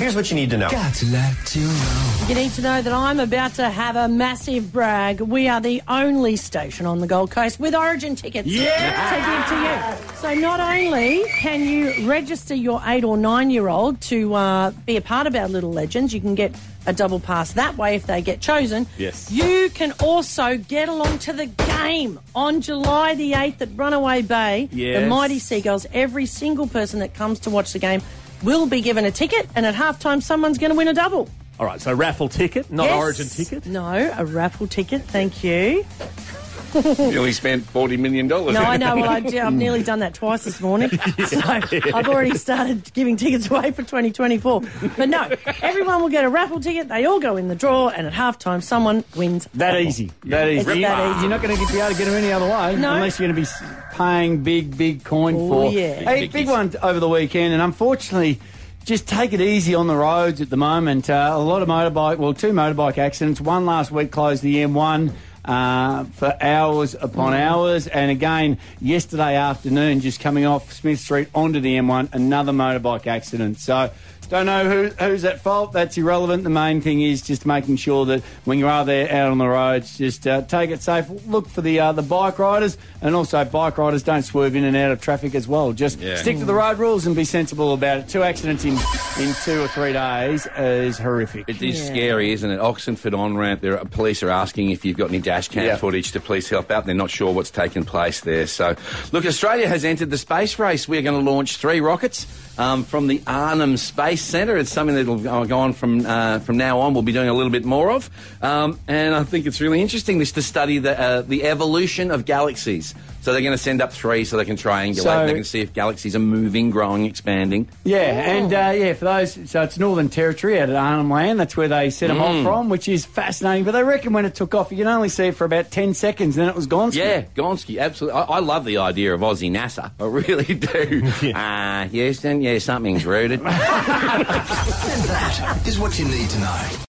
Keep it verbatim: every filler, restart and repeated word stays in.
Here's what you need to know. Got to let you know. You need to know that I'm about to have a massive brag. We are the only station on the Gold Coast with Origin tickets Yeah! to give to you. So not only can you register your eight or nine-year-old to uh, be a part of our Little Legends, you can get a double pass that way if they get chosen. Yes. You can also get along to the game on July the eighth at Runaway Bay. Yes. The Mighty Seagulls. Every single person that comes to watch the game will be given a ticket, and at halftime someone's going to win a double. All right, so raffle ticket, not Yes. Origin ticket? No, a raffle ticket, thank you. You only spent forty million dollars. No, I know. Well, I do, I've nearly done that twice this morning. So I've already started giving tickets away for twenty twenty-four. But no, everyone will get a raffle ticket. They all go in the draw, and at halftime, someone wins. That raffle. easy. That easy. It's that easy. You're not going to be able to get them any other way No. unless you're going to be paying big, big coin Oh, for. yeah. Hey, big one over the weekend, and unfortunately, just take it easy on the roads at the moment. Uh, a lot of motorbike, well, two motorbike accidents. One last week closed the M one. Uh, for hours upon hours, and again yesterday afternoon, just coming off Smith Street onto the M one, another motorbike accident. So don't know who, who's at fault. That's irrelevant. The main thing is just making sure that when you are there out on the roads, just uh, take it safe. Look for the uh, the bike riders, and also bike riders don't swerve in and out of traffic as well. Just Yeah. stick to the road rules and be sensible about it. Two accidents in, in two or three days is horrific. It is Yeah. scary, isn't it? Oxenford on-ramp, there are, police are asking if you've got any dash cam Yeah. footage to please help out. They're not sure what's taken place there. So, look, Australia has entered the space race. We're going to launch three rockets um, from the Arnhem Space Centre. It's something that will go on from uh, from now on. We'll be doing a little bit more of. Um, and I think it's really interesting this to study the, uh, the evolution of galaxies. So they're going to send up three so they can triangulate. So- they can see if galaxies are moving, growing, expanding. Yeah, and uh, yeah, for those, so it's Northern Territory out at Arnhem Land. That's where they set them off from, which is fascinating. But they reckon when it took off, you can only see it for about ten seconds, then it was gone. Yeah, Gonski, absolutely. I, I love the idea of Aussie NASA. I really do. Ah, uh, Houston, yeah, something's rooted. And that is what you need to know.